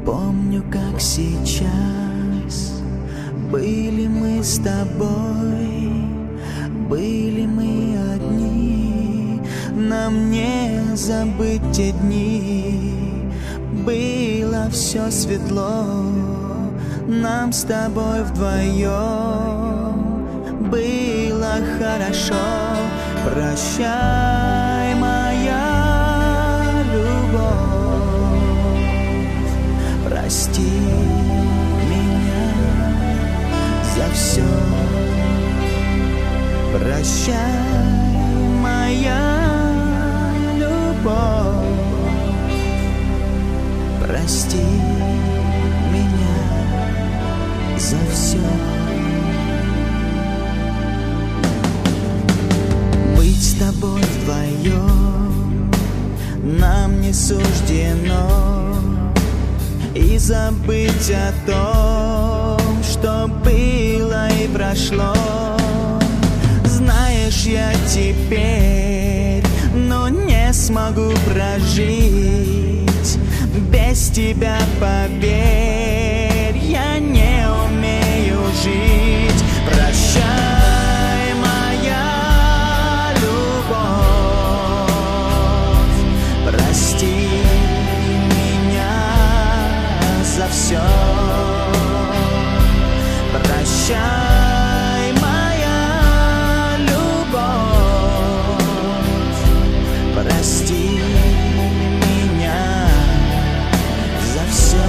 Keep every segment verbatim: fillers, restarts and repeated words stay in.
Помню, как сейчас были мы с тобой, были мы одни. Нам не забыть те дни, было все светло. Нам с тобой вдвоем было хорошо. Прощай, моя любовь, прости меня за все. Прощай, моя любовь, прости меня за все. Быть с тобой вдвоем нам не суждено, и забыть о том, что было и прошло. Знаешь, я теперь, но не смогу прожить без тебя, поверь, я не умею жить. Прощай, моя любовь, прости меня за все. Прощай, моя любовь, прости меня за все.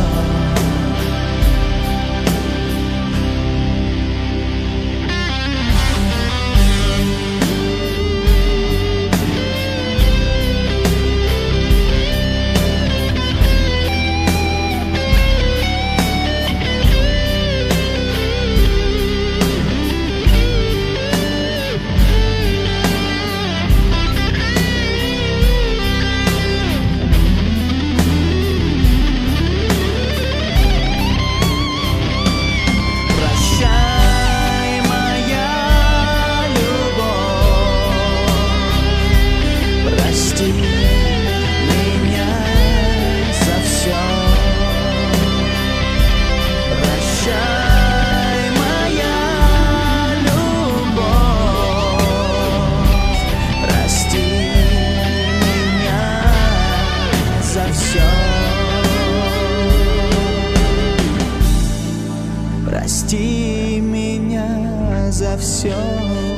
Прости меня за все.